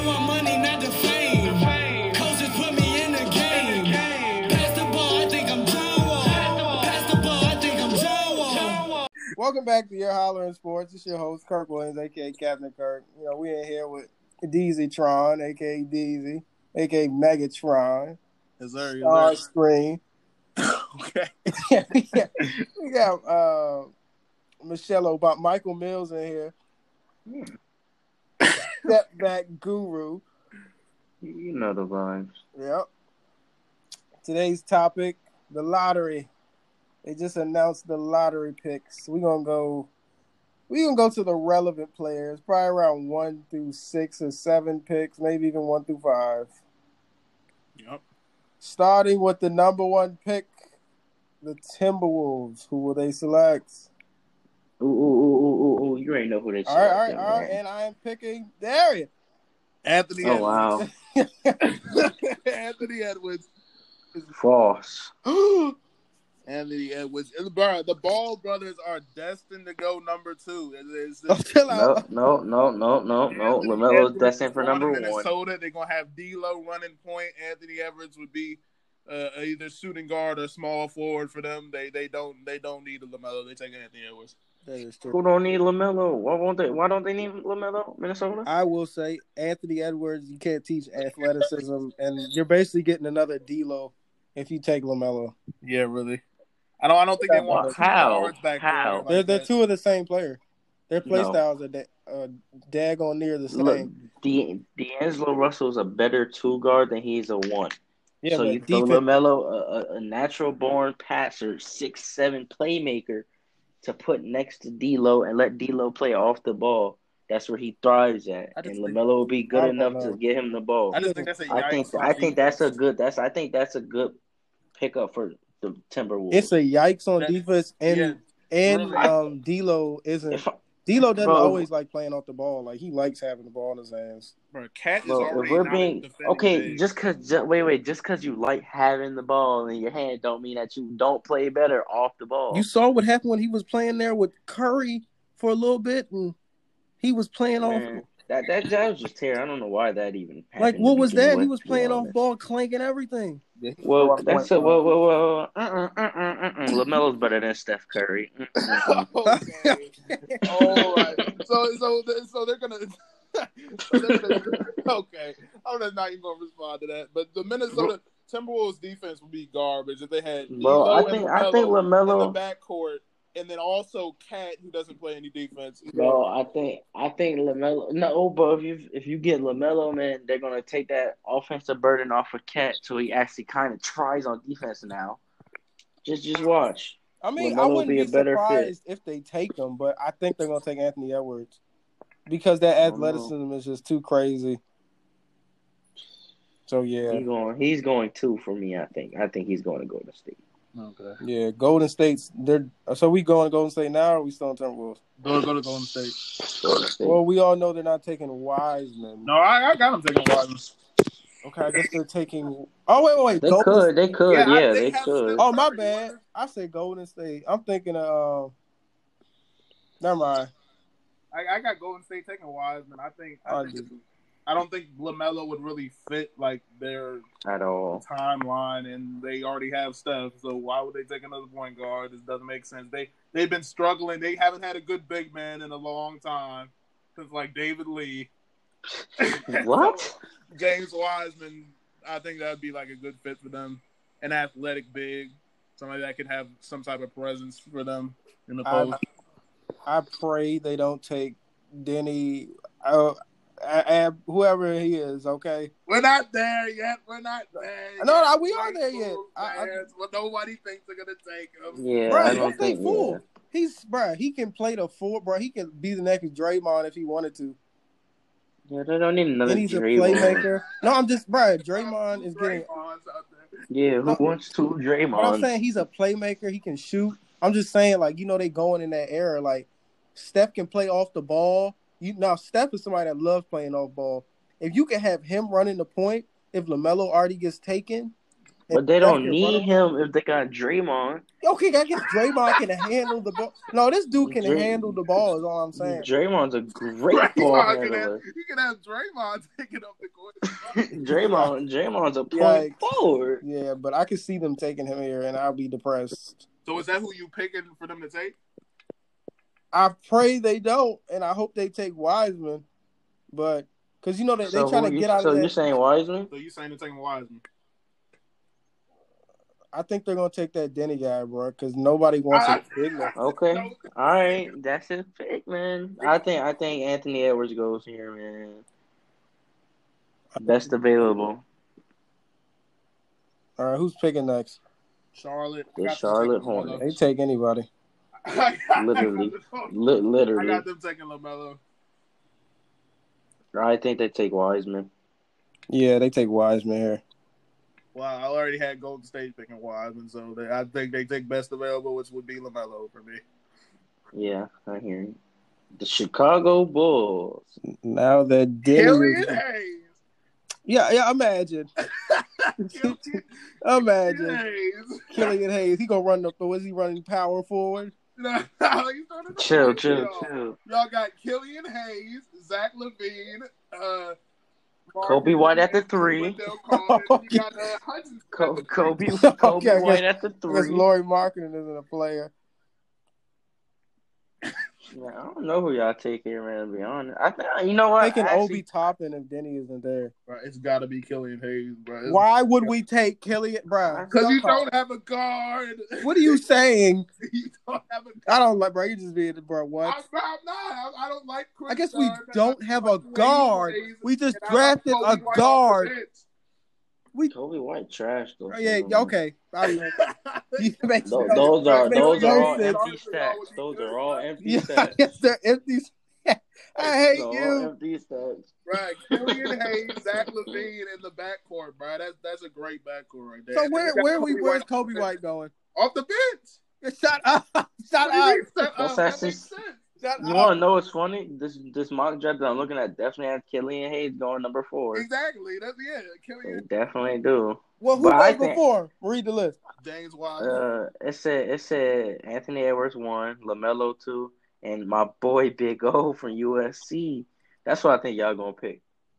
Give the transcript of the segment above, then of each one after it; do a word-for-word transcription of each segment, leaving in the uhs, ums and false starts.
I want money, not the fame. Coaches put me in the game. Pass the ball, I think I'm John Wall. Pass the ball, I think I'm John Wall. Welcome back to Your Hollering Sports. It's your host, Kirk Williams, a k a. Captain Kirk. You know, we in here with Deezy Tron, a k a. Deezy, a k a. Megatron. Yes, sir. Star Screen. Okay. we got, we got uh, Michelle Obama, Michael Mills in here. Step back guru. You know the vibes. Yep. Today's topic, the lottery. They just announced the lottery picks. We're gonna go we're gonna go to the relevant players, probably around one through six or seven picks, maybe even one through five. Yep. Starting with the number one pick, the Timberwolves. Who will they select? Ooh, ooh, ooh, ooh, ooh, you already know who they All right, all right, selected, all right. man. And I am picking Darian. Anthony Oh, Edwards. wow. Anthony Edwards. False. Anthony Edwards. And bro, the Ball brothers are destined to go number two. It's, it's, Oh, chill out. No, no, no, no, no, no. Anthony LaMelo's Edwards destined for going to number one. Minnesota. They're going to have D'Lo running point. Anthony Edwards would be uh, either shooting guard or small forward for them. They they don't they don't need a LaMelo. They take Anthony Edwards. That is true. Who don't need LaMelo? Why won't they? Why don't they need LaMelo? Minnesota? I will say Anthony Edwards, you can't teach athleticism, and you're basically getting another D'Lo if you take LaMelo. Yeah, really. I don't I don't think they want two How? guards back How? there. Like They're, they're that. two of the same player. Their play No. styles are da- uh, daggone near the same. Look, D- D'Angelo Russell's a better two guard than he's a one. Yeah, so but you throw defense- LaMelo, a, a, a natural born passer, six seven playmaker, to put next to D'Lo and let D'Lo play off the ball. That's where he thrives at, I just and think- LaMelo will be I good don't enough know. to get him the ball. I just think that's a I think yikes on I think that's a defense. good. That's I think that's a good pickup for the Timberwolves. It's a yikes on That- defense, and yeah, and really. um, D'Lo isn't. If I- D'Lo doesn't Bro. always like playing off the ball. Like he likes having the ball in his hands. Bro, Cat is Bro, already if we're not being defending okay, big. just cause ju- wait, wait, just cause you like having the ball in your hand, don't mean that you don't play better off the ball. You saw what happened when he was playing there with Curry for a little bit, and he was playing off. Man, that that that was just terrible. I don't know why that even happened. Like to what was begin that? He with, was to be playing off honest. ball, clanking everything. Well, that's a well, well, well. Uh, uh, uh, uh, uh, uh. Lamelo's better than Steph Curry. Mm-mm. okay. All right. So so so they're gonna. so they're gonna okay. I'm just not even gonna respond to that. But the Minnesota Timberwolves defense would be garbage if they had Bro, D'Lo I and think LaMelo I think in Lamelo. the backcourt, and then also Cat who doesn't play any defense. Bro, I think I think Lamelo. No, but if you if you get Lamelo, man, they're gonna take that offensive burden off of Cat, so he actually kind of tries on defense now. Just just watch. I mean, LaMelo I will wouldn't be be, a better surprised if they take him, but I think they're gonna take Anthony Edwards because that I don't know. athleticism is just too crazy. So yeah, He's going. He's going two for me. I think. I think he's going to Golden State. Okay. yeah. Golden State's they're so we going to Golden State now, or are we still in Timberwolves? Go go to Golden State. Golden State. Well, we all know they're not taking Wiseman. No, I, I got them taking Wiseman. Okay, I guess they're taking. Oh wait, wait, wait. They Golden could. They could. Yeah, I- Yeah, they they have could. Steph- Oh, my bad. I said Golden State. I'm thinking of. Uh, never mind. I, I got Golden State taking Wiseman. I think I, I think do. I don't think LaMelo would really fit like their At all. timeline, and they already have Steph. So why would they take another point guard? This doesn't make sense. They they've been struggling. They haven't had a good big man in a long time since like David Lee. What? So, James Wiseman, I think that'd be like a good fit for them. An athletic big, somebody that could have some type of presence for them in the I, post. I pray they don't take Denny. Uh, I, I, whoever he is, okay. We're not there yet. We're not there. No, yet. no, we are there yet. Bulls I- I- fans, but nobody thinks they're gonna take him. Yeah, Bro, I don't don't think think. fool. Yeah. He's bro. He can play the four, bro. He can be the next Draymond if he wanted to. Yeah, they don't need another And he's a Draymond. playmaker. No, I'm just bro. Draymond is getting. Draymond's out there. Yeah, who No. wants two But I'm Draymond? saying he's a playmaker. He can shoot. I'm just saying, like, you know, they going in that era. Like, Steph can play off the ball. You now Steph is somebody that loves playing off ball. If you can have him running the point, if LaMelo already gets taken, But they Steph don't can need run. him if they got Draymond. Okay, I guess Draymond can handle the ball. No, this dude can Dray- handle the ball. Is all I'm saying. Draymond's a great ball Draymond can have, handler. you can have Draymond taking up the court. Draymond, Draymond's a point Yikes. forward. Yeah, but I could see them taking him here, and I'll be depressed. So is that who you picking for them to take? I pray they don't, and I hope they take Wiseman. But because you know they So they trying who to you- get out So of you're that. saying Wiseman? So you saying they're taking Wiseman? I think they're gonna take that Denny guy, bro, because nobody wants I- a big man. Okay, No. all right, that's his pick, man. I think I think Anthony Edwards goes here, man. Best available. All right, who's picking next? Charlotte. I The got them Charlotte taking LaMelo. They take anybody. I got- Literally. I got them- Li- I literally, got them taking LaMelo. I think they take Wiseman. Yeah, they take Wiseman here. Well, I already had Golden State picking Wiseman, so they, I think they take best available, which would be LaMelo for me. Yeah, I hear you. The Chicago Bulls. Now that Denny Killian is, Hayes. yeah, yeah, imagine, Killian imagine Hayes. Killian Hayes. He gonna run the. Was he running power forward? No, he's running the Chill, point, chill, y'all. chill. Y'all got Killian Hayes, Zach LaVine, uh, Kobe White at the three. Wendell Carter. You got uh, Hutchinson at Co- the three. Kobe, Okay, Kobe I White guess- at the I guess three. Laurie Marketing isn't a player. Yeah, I don't know who y'all take here, man. To be honest, I think you know what. Taking Actually, Obi Toppin if Denny isn't there. Bro, it's got to be Killian Hayes, bro. It's- Why would we take Killian, bro? Because you don't have a guard. What are you saying? you don't have a guard. I don't like, bro. You just being, bro. What? I'm, I'm not. I, I don't like Chris I guess we Dunn. don't I have like a Wade guard. Hayes, We just and I like drafted Kobe a White off the guard. bench. We, Kobe White trash though. oh, yeah, yeah, okay. I know. You make Those, no- those are makes those no are all sense. empty stats. Those are all empty Yeah, stats. yes, they're empty. I hate Those are all you. empty stats. Right, Killian Hayes, Zach LaVine in the backcourt, bro. That's that's a great backcourt right there. So And where you got where we Kobe where's White Kobe White going? off the bench? Shut up! Shut What do you up! mean, shut That's up? That actually- makes sense. Shut You up! want to know what's funny? This this mock draft that I'm looking at definitely has Killian Hayes going number four. Exactly. That's yeah. They Killian definitely do. Well, who But I was think- before? Read the list. James Wiseman. Uh, it said it said Anthony Edwards one, LaMelo two, and my boy Big O from U S C. That's what I think y'all gonna pick.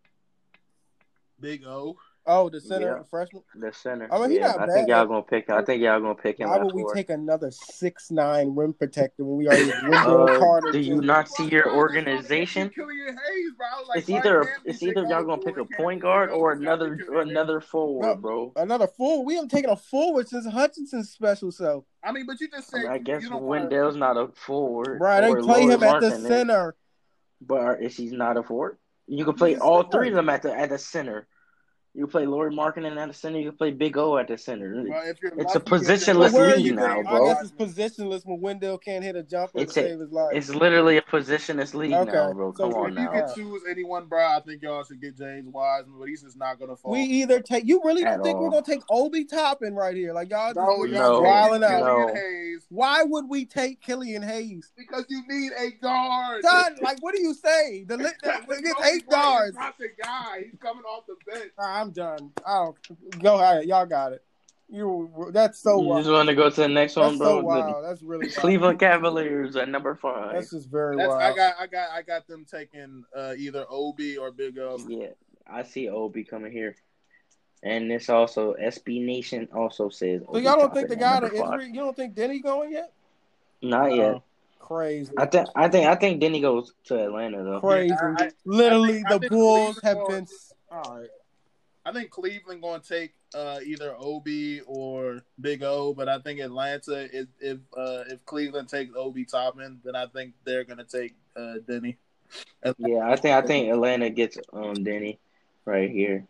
Big O. Oh, the center Yeah. freshman. The center. I mean, he yeah, not I bad. think y'all gonna pick. I think y'all gonna pick him Why at would we four. take another six nine rim protector when we already have Wendell Uh, Carter? do you Junior? not see your organization? Killian Hayes, bro. I was like, It's why either can't we it's pick either y'all all gonna four? pick a Can't point we guard pick or all another four? or another forward, No. bro. Another forward. We haven't taken a forward since Hutchinson's special self. I mean, but you just I, said mean, I you- guess you don't wanna- Wendell's not a forward. Right, they or play Lauri him at the Markkanen is, center. But is he not a forward? You can play He's a all center. three of them at the at the center. You can play Lauri Markkanen at the center. You can play Big O at the center. Well, if you're It's a lucky, you get- positionless But where are league you now, I bro. guess it's positionless when Wendell can't hit a jumper It's to a- save his life. It's literally a positionless league Okay, now, bro. so Come So on if you now. could choose anyone, bro, I think y'all should get James Wiseman, but he's just not gonna fall. We either take you really don't At think all. we're gonna take Obi Toppin right here? Like y'all just no, we y'all No, wilding out. Killian no. Hayes Why would we take Killian Hayes? because you need a guard. Son, like what do you say? The li- the- we get Kobe eight Bryant guards. is not the guy. He's coming off the bench. I'm done. I don't go ahead. Y'all got it. You that's so You wild. just want to go to the next That's one, so bro. wild. That's really The wild. Cleveland Cavaliers at number five. That's just very That's, wild. I got, I got, I got them taking uh, either Obi or Big O. Yeah, I see Obi coming here. And this also S B Nation also says. so Obi y'all don't Toppin think the at guy number to five. injury? You don't think Denny going yet? Not yet. Oh, crazy. I think I think I think Denny goes to Atlanta though. Crazy. I- I- Literally, I think- I the think Bulls Cleveland have will- been. All right. I think Cleveland going to take uh, either Obi or Big O, but I think Atlanta, if if, uh, if Cleveland takes Obi Toppin, then I think they're going to take uh, Denny. Yeah, I think I think Atlanta gets um Denny right here.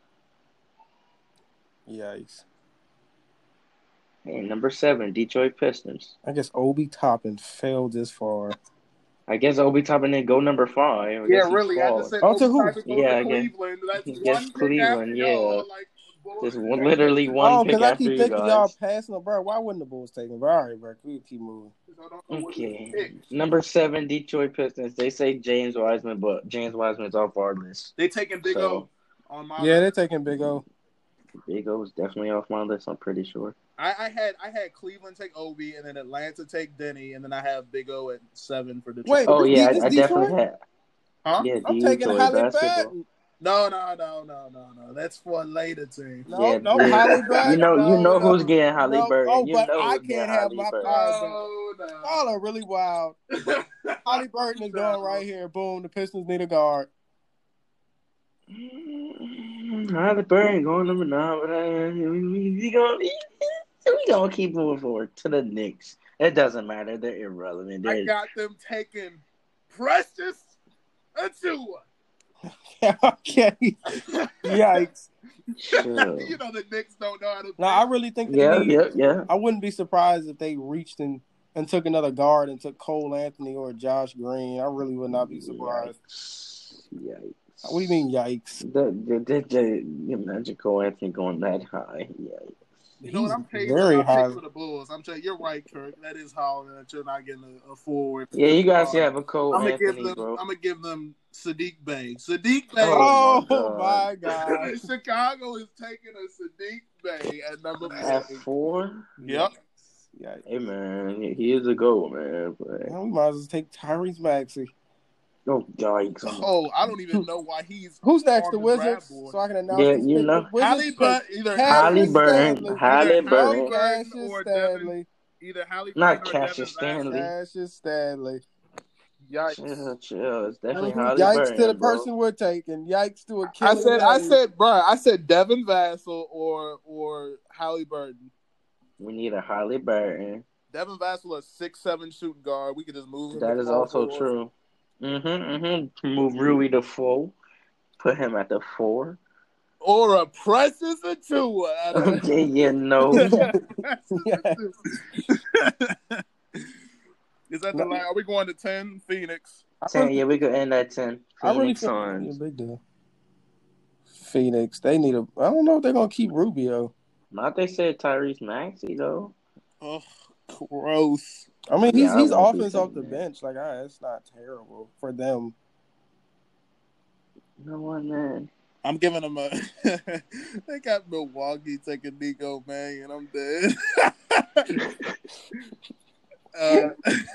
Yikes. Hey, number seven, Detroit Pistons. I guess Obi Toppin failed this far. I guess Obi Toppin didn't go number five. I Yeah, guess he really. I falls. just said Oh, to Obi who? Toppin goes Yeah, to I guess- Cleveland. That's he one gets pick Cleveland, after yeah. y'all, like, Bulls. Just one, literally one Oh, pick because I after keep you thinking guys. y'all passing the bro. Why wouldn't the Bulls take him? But all right, bro. We keep moving. I don't know what Okay, they pick. number seven, Detroit Pistons. They say James Wiseman, but James Wiseman's off our list. They taking Big So- O on my Yeah, they're taking Big O. Big O was definitely off my list. I'm pretty sure. I, I had I had Cleveland take Obi, and then Atlanta take Denny, and then I have Big O at seven for Detroit. Wait, Oh yeah, this I, I definitely Detroit? had. Huh? Yeah, I'm taking Detroit Halle basketball. Burton. No, no, no, no, no, no. That's for a later team. No, Yeah, no, dude. Halle Burton. You know, no, you know no, who's getting Halle no. Burton. Oh, You but know I who's getting can't have Halle my Burton. pride. Oh, no. Y'all are really wild. Halle Burton is going right here. Boom. The Pistons need a guard. Mm, Halle Burton going number nine, but uh, we, we gonna we, we gonna keep moving forward to the Knicks. It doesn't matter; they're irrelevant. I They're, got them taking Precious Achua. Okay. Yikes. Sure. You know the Knicks don't know how to. No, I really think they Yeah, need. yeah, yeah. I wouldn't be surprised if they reached and, and took another guard and took Cole Anthony or Josh Green. I really would not be surprised. Yikes. Yikes. What do you mean, yikes? The, the, the, the, imagine Cole Anthony going that high. Yikes. You know what? I'm taking very I'm high. taking for the Bulls. I'm saying you're right, Kirk. That is how that you're not getting a, a forward. Yeah, you guys should have a Cole I'm gonna Anthony, give them. bro. I'm gonna give them Sadiq Bey. Sadiq Bey. Oh, Oh, my my God. Chicago is taking a Sadiq Bey at number At four. four? Yep. Yikes. Hey, man, he, he is a goal, man. But, Well, we might as well take Tyrese Maxey. oh, yikes. Oh, I don't even know why he's. Who's next? on The the Wizards? draft board. So I can announce Yeah, this you pick. know. The Wizards Halle pick Bur- either Halle Cassius Burton. Stanley. Halle Either Burton. Burton Cassius or Devin, Stanley. either Halle Not Burton or Cassius Devin Stanley. Cassius Stanley. Yikes. Chill, chill. It's definitely Mhm. Halle Yikes Burton, to the bro. person we're taking. Yikes to a I killing. said, I day. said, bro, I said Devin Vassell or or Halle Burton. We need a Halle Burton. Devin Vassell, a six seven shooting guard. We could just move him. That to is small also forward. true. Mm-hmm, mm-hmm. Move Rui to four. Put him at the four. Or a Precious Achua. Okay, yeah, no. Is that the line? Are we going to ten? Phoenix. ten, yeah, we could end at ten. I really Phoenix feel Suns. yeah, big deal. Phoenix, they need a. I don't know if they're gonna keep Rubio. Not they said Tyrese Maxey, though. Oh, gross. I mean, Yeah, he's I he's won't be offense off the saying that. bench. Like, ah, it's not terrible for them. You know what, man? I'm giving them a. They got Milwaukee taking Nico Mann, and I'm dead. uh,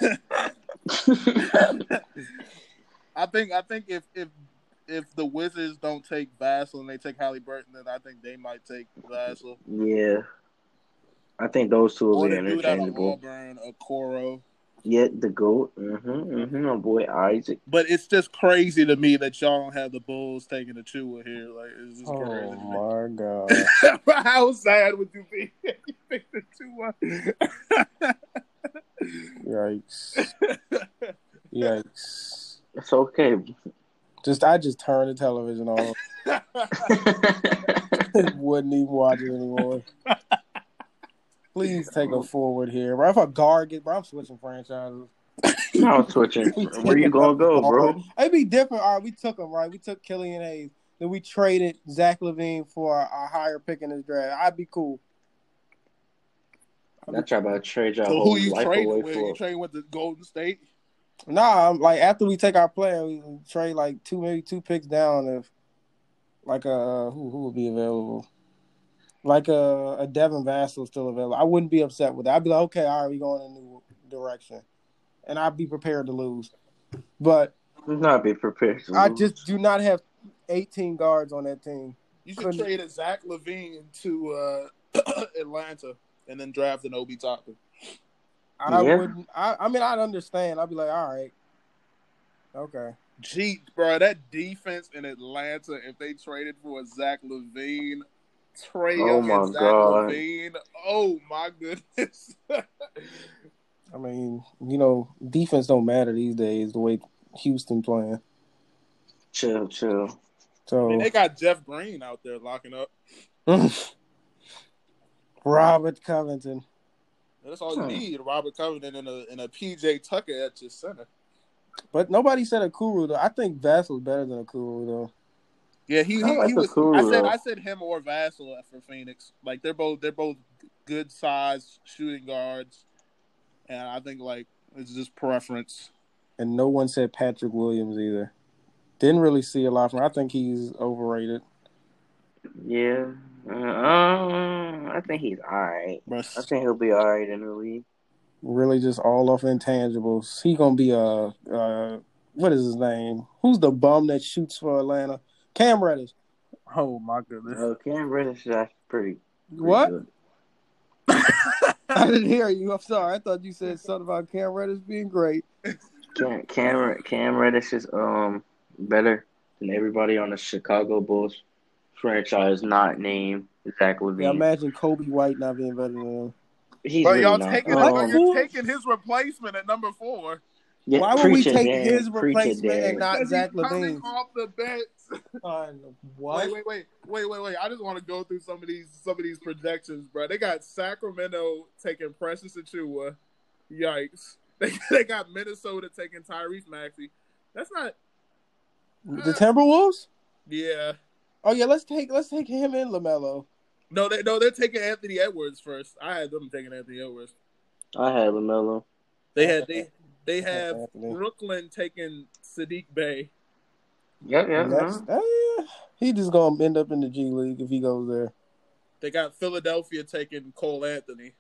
I think I think if if if the Wizards don't take Vassell and they take Halle Burton, then I think they might take Vassell. Yeah. I think those two will Or be the dude out of interchangeable. Auburn, Okoro. Yeah, the GOAT. Mm-hmm, mm-hmm. My boy Isaac. But it's just crazy to me that y'all don't have the Bulls taking the Chua here. Like, it's just crazy. Oh my god! How sad would you be if you picked the Chua? Yikes! Yikes! It's okay. Just I just turned the television off. Wouldn't even watch it anymore. Please take a forward here. Bro, if a guard get, bro, I'm switching franchises. I'm switching. Where you gonna go, bro? It'd be different. All right, we took him, right? We took Killian Hayes. Then we traded Zach LaVine for a, a higher pick in this draft. I'd be cool. I try about to trade your So whole who you life trading away with? for. You trading with the Golden State? Nah, I'm like after we take our player, we trade like two, maybe two picks down if like uh who who would be available. Like a, a Devin Vassell still available. I wouldn't be upset with that. I'd be like, okay, all right, we going in a new direction. And I'd be prepared to lose. But Not be prepared to I lose. just do not have eighteen guards on that team. You should Couldn't- trade a Zach LaVine to uh, Atlanta and then draft an Obi Toppin. I Yeah. wouldn't. I, I mean, I'd understand. I'd be like, all right, okay. Gee, bro, that defense in Atlanta, if they traded for a Zach LaVine, Trey Oh Young my and Zach God. LaVine, oh my goodness. I mean, you know, defense don't matter these days. The way Houston playing, Chill, chill. I so mean, they got Jeff Green out there locking up. Robert Covington. That's all you Hmm. need, Robert Covington and a, and a P J Tucker at your center. But nobody said Okoro though. I think Vassell's better than Okoro though. Yeah, he, he, I like he was. Okoro, I said though. I said him or Vassell for Phoenix. Like they're both they're both good size shooting guards, and I think like it's just preference. And no one said Patrick Williams either. Didn't really see a lot from him. I think he's overrated. Yeah, Uh, um, I think he's all right. Bro, I think he'll be all right in the league. Really, just all off intangibles. He gonna be a uh, what is his name? Who's the bum that shoots for Atlanta? Cam Reddish. oh my goodness. Uh, Cam Reddish is actually pretty, pretty What? good. I didn't hear you. I'm sorry. I thought you said something about Cam Reddish being great. Cam Cam, Cam Reddish is um better than everybody on the Chicago Bulls franchise not named Zach Yeah, LaVine. imagine Kobe White not being better than him. He's But really y'all not. taking, What? but Um, you're taking his replacement at number four yeah, Why would preach we it, take Darren. his Preach it, replacement and Darren. not because Zach he's coming LaVine's? off the bench. Uh, Wait, wait, wait, wait, wait, wait. I just want to go through some of these some of these projections, bro. They got Sacramento taking Precious Achiuwa. Yikes. They they got Minnesota taking Tyrese Maxey. That's not. The Timberwolves? Yeah. Oh yeah, let's take let's take him and LaMelo. No, they no, they're taking Anthony Edwards first. I had them taking Anthony Edwards. I had LaMelo. They had they they have Anthony. Brooklyn taking Sadiq Bey. Yep, yep. Next, uh-huh. eh, he just gonna end up in the G League if he goes there. They got Philadelphia taking Cole Anthony.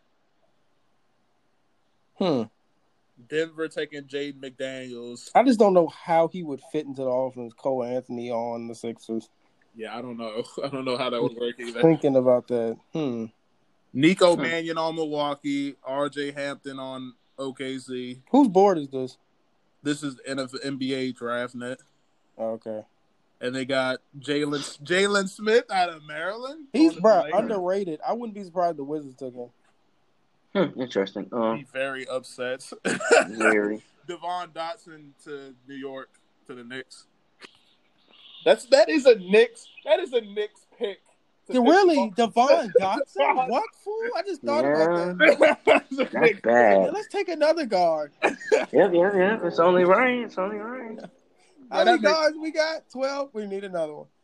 Hmm. Denver taking Jaden McDaniels. I just don't know how he would fit into the offense. Cole Anthony on the Sixers. Yeah, I don't know. I don't know how that would work either. Thinking about that. Hmm. Nico Hmm. Mannion on Milwaukee. R J Hampton on O K C. Whose board is this? This is N F L N B A draft net. Oh, okay. And they got Jalen Jalen Smith out of Maryland. He's on the bro Lakers. underrated. I wouldn't be surprised the Wizards took him. Hmm, interesting. Be Um, very upset. very. Devon Dotson to New York to the Knicks. That's that is a Knicks. That is a Knicks pick. Yeah, really, Devon Dotson? What fool? I just thought about that. That's a That's Knicks Yeah, bad. let's take another guard. Yep, yep, yep. It's only right. It's only right. How Yeah, many that makes- guards we got? Twelve. We need another one.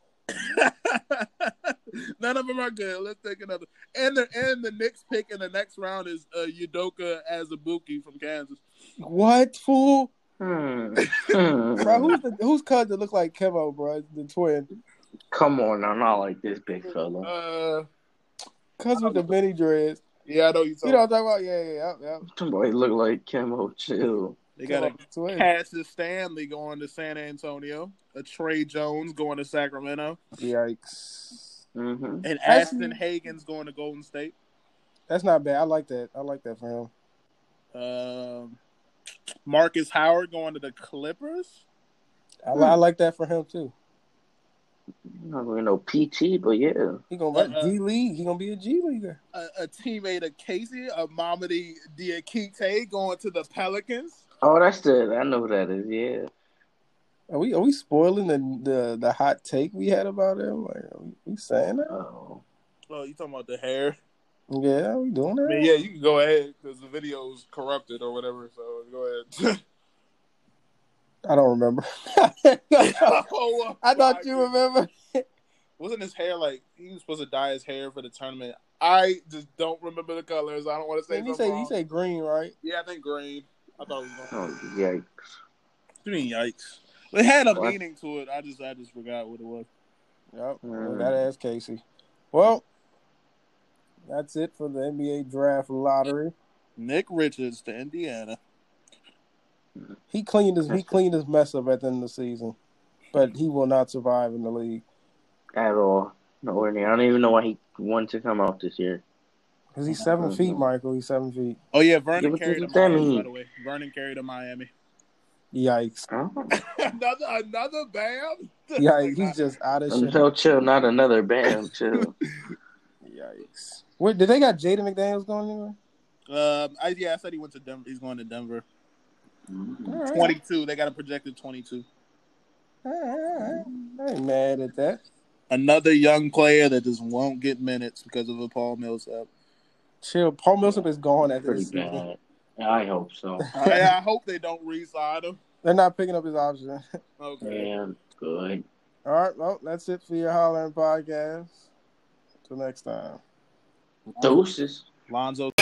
None of them are good. Let's take another. And the and the Knicks pick in the next round is uh, Udoka Azubuike from Kansas. What fool? Hmm. Hmm. Bro, who's the who's cousin look like Kemo, bro? The twin. Come on now, not like this big fella. Uh, Cousin with the mini dreads. yeah, I know you. You know what I'm talking about? Yeah, yeah, yeah. yeah. Somebody look like Kemo. Chill. They got a Kemo, twin. Cassius Stanley going to San Antonio, a Trey Jones going to Sacramento, Yikes. Mm-hmm. and Actually- Ashton Hagens going to Golden State. That's not bad. I like that. I like that for him. Um, Marcus Howard going to the Clippers. I, li- I like that for him too. Not really no P T, but yeah. He gonna Uh-uh. G League. He gonna be a G leaguer. A, a teammate of Casey, a Mamadi Diakite going to the Pelicans. Oh, that's the. I know who that is. Yeah. Are we are we spoiling the the, the hot take we had about him? Like, are we, we saying that? Oh. Oh, you talking about the hair? Yeah, we doing I that? mean, yeah, you can go ahead because the video is corrupted or whatever. So go ahead. I don't remember. oh, I thought my you goodness. remember. Wasn't his hair like he was supposed to dye his hair for the tournament? I just don't remember the colors. I don't want to say. Man, he something say wrong. he say green, right? Yeah, I think green. I thought it was going. Oh, yikes. I mean, yikes. It had a What? meaning to it. I just, I just forgot what it was. Yep. Mm. Gotta ask Casey. Well, that's it for the N B A draft lottery. Nick Richards to Indiana. He cleaned his he cleaned his mess up at the end of the season, but he will not survive in the league At all. Nowhere near. I don't even know why he wanted to come out this year. because he's seven feet, Michael. He's seven feet. Oh yeah, Yeah, Vernon what carried to does that Miami. mean? By the way, Vernon carried to Miami. Yikes! Oh. another, another Bam. Yikes! He's just out of shit. Until chill, not another Bam. Chill. Yikes! Wait, did they got Jaden McDaniels going anywhere? Um, I, yeah, I said he went to Denver. He's going to Denver. Mm. All right. Twenty-two. They got a projected twenty-two. All right, all right. I ain't mad at that. Another young player that just won't get minutes because of a Paul Millsap. Chill. Paul Millsap is gone at Pretty this season. bad. I hope so. I, I hope they don't re-sign him. They're not picking up his option. Okay. Yeah, good. All right, well, that's it for your Hollering podcast. Till next time. Doses. Lonzo